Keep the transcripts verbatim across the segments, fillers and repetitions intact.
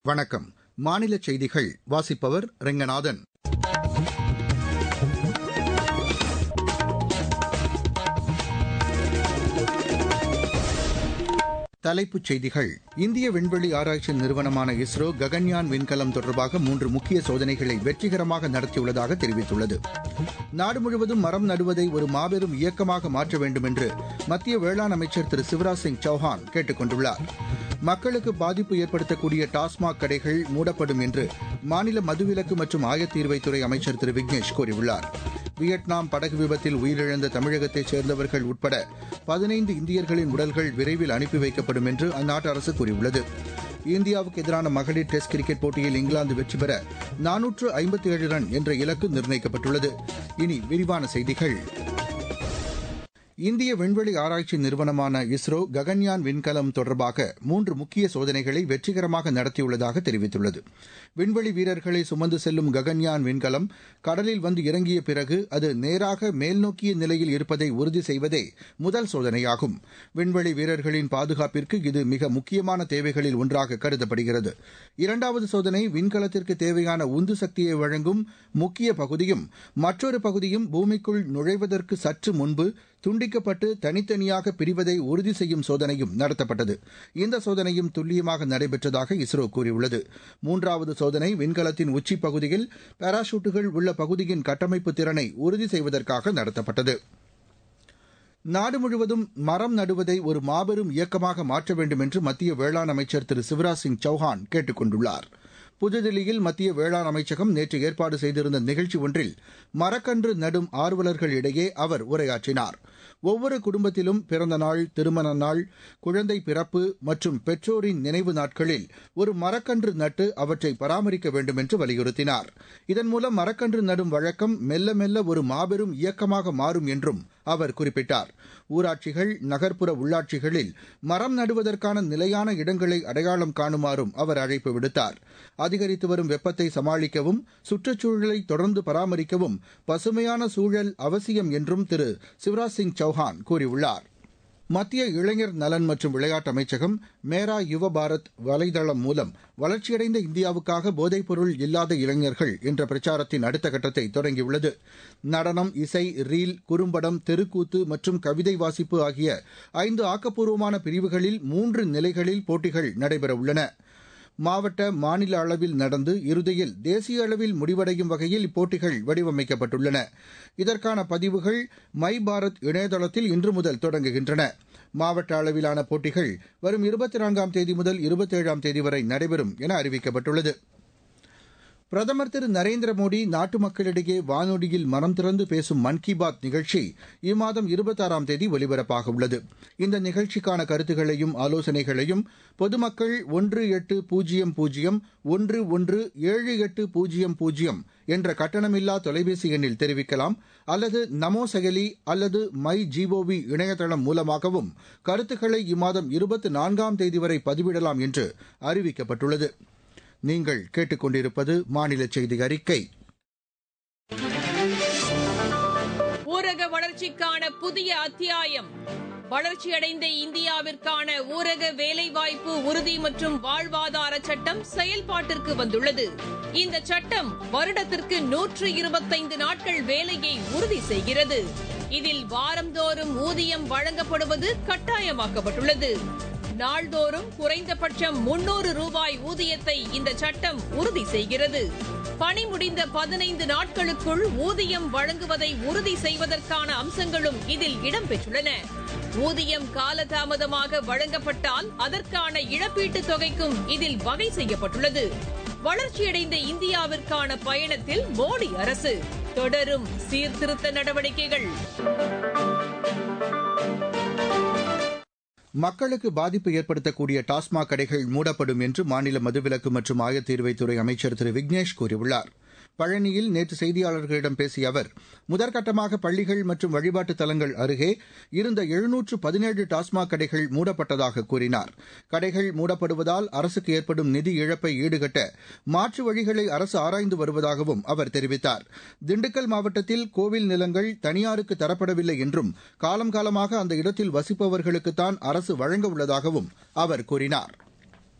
வணக்கம். மாநில செய்திகள் வாசிப்பவர் ரெங்கநாதன். தலைப்புச் செய்திகள். இந்திய விண்வெளி ஆராய்ச்சி நிறுவனமான இஸ்ரோ ககன்யான் விண்கலம் தொடர்பாக மூன்று முக்கிய சோதனைகளை வெற்றிகரமாக நடத்தியுள்ளதாக தெரிவித்துள்ளது. நாடு முழுவதும் மரம் நடுவதை ஒரு மாபெரும் இயக்கமாக மாற்ற வேண்டும் என்று மத்திய வேளாண் அமைச்சர் திரு சிவராஜ் சிங் சௌஹான் கேட்டுக் கொண்டுள்ளார். மக்களுக்கு பாதிப்பு ஏற்படுத்தக்கூடிய டாஸ்மாக் கடைகள் மூடப்படும் என்று மாநில மதுவிலக்கு மற்றும் ஆயத்தீர்வைத்துறை அமைச்சர் திரு விக்னேஷ் கூறியுள்ளார். வியட்நாம் படகு விபத்தில் உயிரிழந்த தமிழகத்தைச் சேர்ந்தவர்கள் உட்பட பதினைந்து இந்தியர்களின் உடல்கள் விரைவில் அனுப்பி வைக்கப்படும் என்று அந்நாட்டு அரசு கூறியுள்ளது. இந்தியாவுக்கு எதிரான மகளிர் டெஸ்ட் கிரிக்கெட் போட்டியில் இங்கிலாந்து வெற்றி பெற நானூற்று ஐம்பத்தி ஏழு ரன் என்ற இலக்கு நிர்ணயிக்கப்பட்டுள்ளது. இனி விரிவான செய்திகள். இந்திய விண்வெளி ஆராய்ச்சி நிறுவனமான இஸ்ரோ ககன்யான் விண்கலம் தொடர்பாக மூன்று முக்கிய சோதனைகளை வெற்றிகரமாக நடத்தியுள்ளதாக தெரிவித்துள்ளது. விண்வெளி வீரர்களை சுமந்து செல்லும் ககன்யான் விண்கலம் கடலில் வந்து இறங்கிய பிறகு அது நேராக மேல்நோக்கிய நிலையில் இருப்பதை உறுதி செய்வதே முதல் சோதனையாகும். விண்வெளி வீரர்களின் பாதுகாப்பிற்கு இது மிக முக்கியமான தேவைகளில் ஒன்றாக கருதப்படுகிறது. இரண்டாவது சோதனை விண்கலத்திற்கு தேவையான உந்து சக்தியை வழங்கும் முக்கிய பகுதியும் மற்றொரு பகுதியும் பூமிக்குள் நுழைவதற்கு சற்று முன்பு துண்டிக்கப்பட்டு தனித்தனியாக பிரிவதை உறுதி செய்யும் சோதனையும் நடத்தப்பட்டது. இந்த சோதனையும் துல்லியமாக நடைபெற்றதாக இஸ்ரோ கூறியுள்ளது. மூன்றாவது சோதனை விண்கலத்தின் உச்சிப் பகுதியில் பாராசூட்டுகள் உள்ள பகுதியின் கட்டமைப்பு திறனை உறுதி செய்வதற்காக நடத்தப்பட்டது. நாடு முழுவதும் மரம் நடுவதை ஒரு மாபெரும் இயக்கமாக மாற்ற வேண்டும் என்று மத்திய வேளாண் அமைச்சர் திரு சிவராஜ் சிங் சௌஹான் கேட்டுக் கொண்டுள்ளார். புதுதில்லியில் மத்திய வேளாண் அமைச்சகம் நேற்று ஏற்பாடு செய்திருந்த நிகழ்ச்சி ஒன்றில் மரக்கன்று நடும் ஆர்வலர்களிடையே அவர் உரையாற்றினார். ஒவ்வொரு குடும்பத்திலும் பிறந்த நாள், திருமண நாள், குழந்தை பிறப்பு மற்றும் பெற்றோரின் நினைவு நாட்களில் ஒரு மரக்கன்று நட்டு அவற்றை பராமரிக்க வேண்டும் என்று வலியுறுத்தினார். இதன் மூலம் மரக்கன்று நடும் வழக்கம் மெல்ல மெல்ல ஒரு மாபெரும் இயக்கமாக மாறும் என்றும் அவர் குறிப்பிட்டார். ஊராட்சிகள், நகர்ப்புற உள்ளாட்சிகளில் மரம் நடுவதற்கான நிலையான இடங்களை அடையாளம் காணுமாறும் அவர் அழைப்பு விடுத்தார். அதிகரித்து வரும் வெப்பத்தை சமாளிக்கவும் சுற்றுச்சூழலை தொடர்ந்து பராமரிக்கவும் பசுமையான சூழல் அவசியம் என்றும் திரு சிவராஜ் சிங் சௌஹான் கூறியுள்ளார். மத்திய இளைஞர் நலன் மற்றும் விளையாட்டு அமைச்சகம் மேரா யுவ பாரத் வலைதளம் மூலம் வளர்ச்சியடைந்த இந்தியாவுக்காக போதைப்பொருள் இல்லாத இளைஞர்கள் என்ற பிரச்சாரத்தின் அடுத்த கட்டத்தை தொடங்கியுள்ளது. நடனம், இசை, ரீல், குறும்படம், தெருக்கூத்து மற்றும் கவிதை வாசிப்பு ஆகிய ஐந்து ஆக்கப்பூர்வமான பிரிவுகளில் மூன்று நிலைகளில் போட்டிகள் நடைபெறவுள்ளன. மாவட்ட, மாநில அளவில் நடந்து இறுதியில் தேசிய அளவில் முடிவடையும் வகையில் இப்போட்டிகள் வடிவமைக்கப்பட்டுள்ளன. இதற்கான பதிவுகள் மை பாரத் இணையதளத்தில் இன்று முதல் தொடங்குகின்றன. மாவட்ட அளவிலான போட்டிகள் வரும் இருபத்தி நான்காம் தேதி முதல் இருபத்தேழாம் தேதி வரை நடைபெறும் என அறிவிக்கப்பட்டுள்ளது. பிரதமர் திரு நரேந்திர மோடி நாட்டு மக்களிடையே வானொலியில் மனம் திறந்து பேசும் மன் கி பாத் நிகழ்ச்சி இம்மாதம் இருபத்தாறாம் தேதி ஒலிபரப்பாக உள்ளது. இந்த நிகழ்ச்சிக்கான கருத்துக்களையும் ஆலோசனைகளையும் பொதுமக்கள் ஒன்று எட்டு பூஜ்ஜியம் பூஜ்ஜியம் ஒன்று ஒன்று ஏழு எட்டு பூஜ்ஜியம் பூஜ்ஜியம் என்ற கட்டணமில்லா தொலைபேசி எண்ணில் தெரிவிக்கலாம். அல்லது நமோ செயலி அல்லது மை ஜிஓவி இணையதளம் மூலமாகவும் கருத்துக்களை இம்மாதம் இருபத்தி நான்காம் தேதி வரை பதிவிடலாம் என்று அறிவிக்கப்பட்டுள்ளது. நீங்கள் கேட்டுக்கொண்டிருப்பது மாநில செய்தி அறிக்கை. ஊரக வளர்ச்சிக்கான புதிய அத்தியாயம். வளர்ச்சியடைந்த இந்தியாவிற்கான ஊரக வேலைவாய்ப்பு உறுதி மற்றும் வாழ்வாதார சட்டம் செயல்பாட்டிற்கு வந்துள்ளது. இந்த சட்டம் வருடத்திற்கு நூற்று இருபத்தைந்து நாட்கள் வேலையை உறுதி செய்கிறது. இதில் வாரந்தோறும் ஊதியம் வழங்கப்படுவது கட்டாயமாக்கப்பட்டுள்ளது. நாள்தோறும் குறைந்தபட்சம் முன்னூறு ரூபாய் ஊதியத்தை இந்த சட்டம் உறுதி செய்கிறது. பணி முடிந்த பதினைந்து நாட்களுக்குள் ஊதியம் வழங்குவதை உறுதி செய்வதற்கான அம்சங்களும் இதில் இடம்பெற்றுள்ளன. ஊதியம் காலதாமதமாக வழங்கப்பட்டால் அதற்கான இழப்பீட்டுத் தொகைக்கும் இதில் வகை செய்யப்பட்டுள்ளது. வளர்ச்சியடைந்த இந்தியாவிற்கான பயணத்தில் மோடி அரசு தொடரும் சீர்திருத்த நடவடிக்கைகள். மக்களுக்கு பாதிப்பு ஏற்படுத்தக்கூடிய டாஸ்மாக் கடைகள் மூடப்படும் என்று மாநில மதுவிலக்கு மற்றும் ஆயத்தீர்வைத்துறை அமைச்சர் திரு விக்னேஷ் கூறியுள்ளார். பழனியில் நேற்று செய்தியாளர்களிடம் பேசிய அவர், முதற்கட்டமாக பள்ளிகள் மற்றும் வழிபாட்டு தலங்கள் அருகே இருந்த எழுநூற்று பதினேழு டாஸ்மாக் கடைகள் மூடப்பட்டதாக கூறினார். கடைகள் மூடப்படுவதால் அரசுக்கு ஏற்படும் நிதி இழப்பை ஈடுகட்ட மாற்று வழிகளை அரசு ஆராய்ந்து வருவதாகவும் அவர் தெரிவித்தார். திண்டுக்கல் மாவட்டத்தில் கோவில் நிலங்கள் தனியாருக்கு தரப்படவில்லை என்றும் காலம் காலமாக அந்த இடத்தில் வசிப்பவர்களுக்குத்தான் அரசு வழங்க உள்ளதாகவும் அவர் கூறினார்.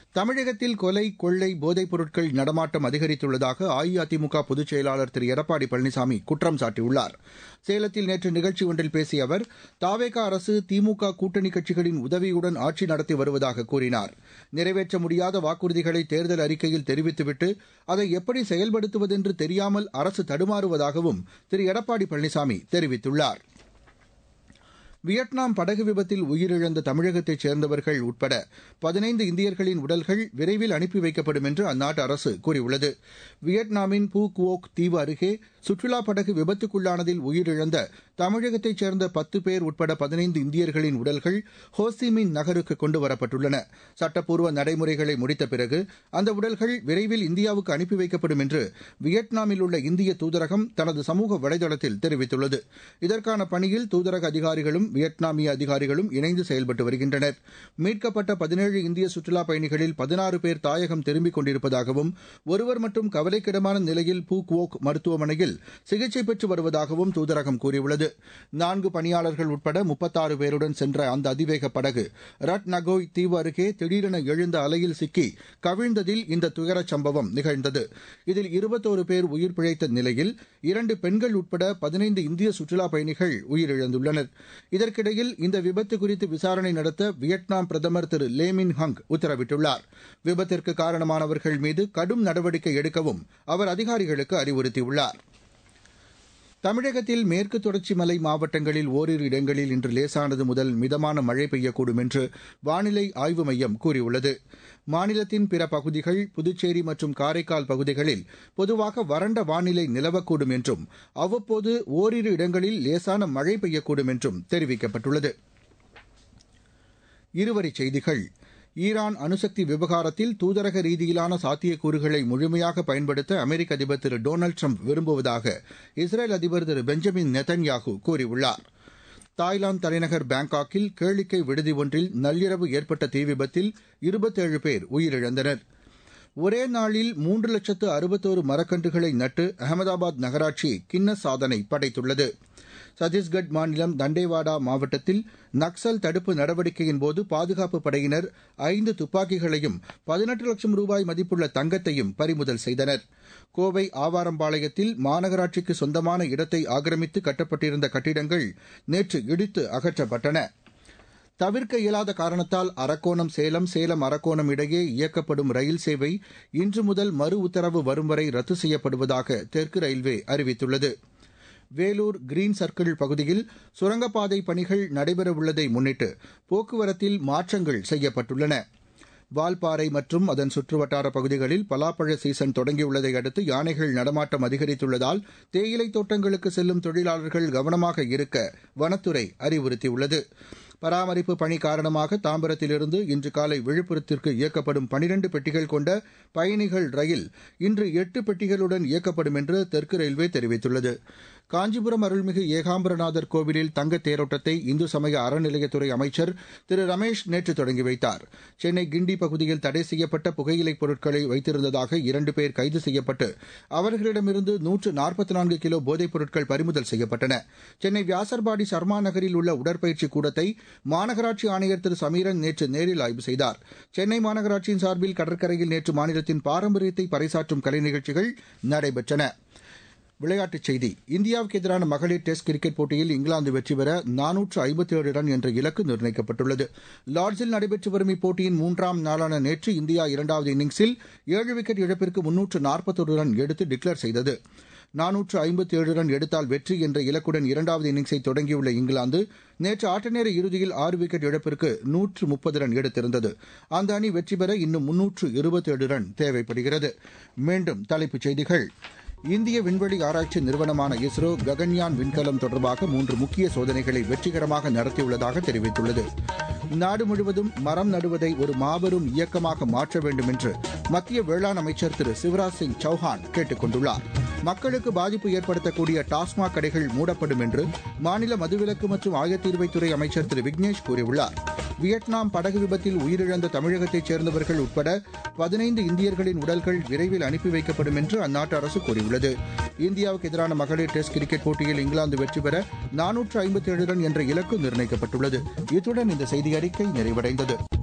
தமிழகத்தில் கொலை, கொள்ளை, போதைப் பொருட்கள் நடமாட்டம் அதிகரித்துள்ளதாக அஇஅதிமுக பொதுச் செயலாளர் திரு எடப்பாடி பழனிசாமி குற்றம் சாட்டியுள்ளார். சேலத்தில் நேற்று நிகழ்ச்சி ஒன்றில் பேசிய அவர், தாவேக அரசு திமுக கூட்டணி கட்சிகளின் உதவியுடன் ஆட்சி நடத்தி வருவதாக கூறினார். நிறைவேற்ற முடியாத வாக்குறுதிகளை தேர்தல் அறிக்கையில் தெரிவித்துவிட்டு அதை எப்படி செயல்படுத்துவதென்று தெரியாமல் அரசு தடுமாறுவதாகவும் திரு எடப்பாடி பழனிசாமி தெரிவித்துள்ளார். வியட்நாம் படகு விபத்தில் உயிரிழந்த தமிழகத்தைச் சேர்ந்தவர்கள் உட்பட பதினைந்து இந்தியர்களின் உடல்கள் விரைவில் அனுப்பி வைக்கப்படும் என்று அந்நாட்டு அரசு கூறியுள்ளது. வியட்நாமின் பூ குவோக் தீவு அருகே சுற்றுலாப் படகு விபத்துக்குள்ளானதில் உயிரிழந்த தமிழகத்தைச் சேர்ந்த பத்து பேர் உட்பட பதினைந்து இந்தியர்களின் உடல்கள் ஹோசிமின் நகருக்கு கொண்டு வரப்பட்டுள்ளன. சட்டப்பூர்வ நடைமுறைகளை முடித்த பிறகு அந்த உடல்கள் விரைவில் இந்தியாவுக்கு அனுப்பி வைக்கப்படும் என்று வியட்நாமில் உள்ள இந்திய தூதரகம் தனது சமூக வலைதளத்தில் தெரிவித்துள்ளது. இதற்கான பணியில் தூதரக அதிகாரிகளும் வியட்நாமிய அதிகாரிகளும் இணைந்து செயல்பட்டு வருகின்றனர். மீட்கப்பட்ட பதினேழு இந்திய சுற்றுலாப் பயணிகளில் பதினாறு பேர் தாயகம் திரும்பிக் கொண்டிருப்பதாகவும் ஒருவர் மட்டும் கவலைக்கிடமான நிலையில் பூ குவோக் மருத்துவமனையில் சிகிச்சை பெற்று வருவதாகவும் தூதரகம் கூறியுள்ளது. நான்கு பணியாளர்கள் உட்பட முப்பத்தாறு பேருடன் சென்ற அந்த அதிவேக படகு ரட் நகோய் தீவு அருகே திடீரென எழுந்த அலையில் சிக்கி கவிழ்ந்ததில் இந்த துயரச் சம்பவம் நிகழ்ந்தது. இதில் இருபத்தோரு பேர் உயிர் பிழைத்த நிலையில் இரண்டு பெண்கள் உட்பட பதினைந்து இந்திய சுற்றுலாப் பயணிகள் உயிரிழந்துள்ளனர். இதற்கிடையில் இந்த விபத்து குறித்து விசாரணை நடத்த வியட்நாம் பிரதமர் திரு லே மின் ஹங் உத்தரவிட்டுள்ளார். விபத்திற்கு காரணமானவர்கள் மீது கடும் நடவடிக்கை எடுக்கவும் அவர் அதிகாரிகளுக்கு அறிவுறுத்தியுள்ளார். தமிழகத்தில் மேற்கு தொடர்ச்சி மலை மாவட்டங்களில் ஓரிரு இடங்களில் இன்று லேசானது முதல் மிதமான மழை பெய்யக்கூடும் என்று வானிலை ஆய்வு மையம் கூறியுள்ளது. மாநிலத்தின் பிற பகுதிகள், புதுச்சேரி மற்றும் காரைக்கால் பகுதிகளில் பொதுவாக வறண்ட வானிலை நிலவக்கூடும் என்றும் அவ்வப்போது ஓரிரு இடங்களில் லேசான மழை பெய்யக்கூடும் என்றும் தெரிவிக்கப்பட்டுள்ளது. இருவரிச் செய்திகள். ஈரான் அணுசக்தி விவகாரத்தில் தூதரக ரீதியிலான சாத்தியக்கூறுகளை முழுமையாக பயன்படுத்த அமெரிக்க அதிபர் திரு டொனால்டு ட்ரம்ப் விரும்புவதாக இஸ்ரேல் அதிபர் திரு பெஞ்சமின் நெதன்யாகு கூறியுள்ளார். தாய்லாந்து தலைநகர் பாங்காக்கில் கேளிக்கை விடுதி ஒன்றில் நள்ளிரவு ஏற்பட்ட தீ விபத்தில் இருபத்தேழு பேர் உயிரிழந்தனர். ஒரே நாளில் மூன்று லட்சத்து அறுபத்தோரு மரக்கன்றுகளை நட்டு அகமதாபாத் நகராட்சி கின்னஸ் சாதனை படைத்துள்ளது. சத்தீஸ்கட் மாநிலம் தண்டேவாடா மாவட்டத்தில் நக்சல் தடுப்பு நடவடிக்கையின்போது பாதுகாப்பு படையினர் ஐந்து துப்பாக்கிகளையும் பதினெட்டு லட்சம் ரூபாய் மதிப்புள்ள தங்கத்தையும் பறிமுதல் செய்தனர். கோவை ஆவாரம்பாளையத்தில் மாநகராட்சிக்கு சொந்தமான இடத்தை ஆக்கிரமித்து கட்டப்பட்டிருந்த கட்டிடங்கள் நேற்று இடித்து அகற்றப்பட்டன. தவிர்க்க இயலாத காரணத்தால் அரக்கோணம் சேலம், சேலம் அரக்கோணம் இடையே இயக்கப்படும் ரயில் சேவை இன்று முதல் மறு உத்தரவு வரும் வரை ரத்து செய்யப்படுவதாக தெற்கு ரயில்வே அறிவித்துள்ளது. வேலூர் கிரீன் சர்க்கிள் பகுதியில் சுரங்கப்பாதை பணிகள் நடைபெறவுள்ளதை முன்னிட்டு போக்குவரத்தில் மாற்றங்கள் செய்யப்பட்டுள்ளன. வால்பாறை மற்றும் அதன் சுற்றுவட்டார பகுதிகளில் பலாப்பழ சீசன் தொடங்கியுள்ளதை அடுத்து யானைகள் நடமாட்டம் அதிகரித்துள்ளதால் தேயிலை தோட்டங்களுக்கு செல்லும் தொழிலாளர்கள் கவனமாக இருக்க வனத்துறை அறிவுறுத்தியுள்ளது. பராமரிப்பு பணி காரணமாக தாம்பரத்திலிருந்து இன்று காலை விழுப்புரத்திற்கு இயக்கப்படும் பனிரண்டு பெட்டிகள் கொண்ட பயணிகள் ரயில் இன்று எட்டு பெட்டிகளுடன் இயக்கப்படும் என்று தெற்கு ரயில்வே தெரிவித்துள்ளது. காஞ்சிபுரம் அருள்மிகு ஏகாம்பரநாதர் கோவிலில் தங்கத் தேரோட்டத்தை இந்து சமய அறநிலையத்துறை அமைச்சர் திரு ரமேஷ் நேற்று தொடங்கி வைத்தார். சென்னை கிண்டி பகுதியில் தடை செய்யப்பட்ட புகையிலைப் பொருட்களை வைத்திருந்ததாக இரண்டு பேர் கைது செய்யப்பட்டு அவர்களிடமிருந்து நூற்று நாற்பத்தி நான்கு கிலோ போதைப் பொருட்கள் பறிமுதல் செய்யப்பட்டன. சென்னை வியாசர்பாடி சர்மா நகரில் உள்ள உடற்பயிற்சி கூடத்தை மாநகராட்சி ஆணையர் திரு சமீரன் நேற்று நேரில் ஆய்வு செய்தார். சென்னை மாநகராட்சியின் சார்பில் கடற்கரையில் நேற்று மாநிலத்தின் பாரம்பரியத்தை பறைசாற்றும் கலை நிகழ்ச்சிகள் நடைபெற்றன. விளையாட்டுச் செய்தி. இந்தியாவுக்கு எதிரான மகளிர் டெஸ்ட் கிரிக்கெட் போட்டியில் இங்கிலாந்து வெற்றி பெற நானூற்று ஐம்பத்தி ஏழு ரன் என்ற இலக்கு நிர்ணயிக்கப்பட்டுள்ளது. லார்ட்ஸில் நடைபெற்று வரும் இப்போட்டியின் மூன்றாம் நாளான நேற்று இந்தியா இரண்டாவது இன்னிங்ஸில் ஏழு விக்கெட் இழப்பிற்கு முன்னூற்று நாற்பத்தொரு ரன் எடுத்து டிக்ளேர் செய்தது. நானூற்று ஐம்பத்தி ஏழு ரன் எடுத்தால் வெற்றி என்ற இலக்குடன் இரண்டாவது இன்னிங்ஸை தொடங்கியுள்ள இங்கிலாந்து நேற்று ஆட்டநேர இறுதியில் ஆறு விக்கெட் இழப்பிற்கு நூற்று முப்பது ரன் எடுத்திருந்தது. அந்த அணி வெற்றி பெற இன்னும் முன்னூற்று இருபத்தேழு ரன் தேவைப்படுகிறது. மீண்டும் தலைப்புச் செய்திகள். இந்திய விண்வெளி ஆராய்ச்சி நிறுவனமான இஸ்ரோ ககன்யான் விண்கலம் தொடர்பாக மூன்று முக்கிய சோதனைகளை வெற்றிகரமாக நடத்தியுள்ளதாக தெரிவித்துள்ளது. நாடு முழுவதும் மரம் நடுவதை ஒரு மாபெரும் இயக்கமாக மாற்ற வேண்டும் என்று மத்திய வேளாண் அமைச்சர் திரு சிவராஜ் சிங் சௌஹான் கேட்டுக் கொண்டுள்ளார். மக்களுக்கு பாதிப்பு ஏற்படுத்தக்கூடிய டாஸ்மாக் கடைகள் மூடப்படும் என்று மாநில மதுவிலக்கு மற்றும் ஆயத்தீர்வைத்துறை அமைச்சர் திரு விக்னேஷ் கூறியுள்ளார். வியட்நாம் படகு விபத்தில் உயிரிழந்த தமிழகத்தைச் சேர்ந்தவர்கள் உட்பட பதினைந்து இந்தியர்களின் உடல்கள் விரைவில் அனுப்பி வைக்கப்படும் என்று அந்நாட்டு அரசு கூறியுள்ளது. இந்தியாவுக்கு எதிரான மகளிர் டெஸ்ட் கிரிக்கெட் போட்டியில் இங்கிலாந்து வெற்றி பெற நானூற்று ஐம்பத்தி ஏழு ரன் என்ற இலக்கு நிர்ணயிக்கப்பட்டுள்ளது. இத்துடன் இந்த செய்தி அறிக்கை நிறைவடைந்தது.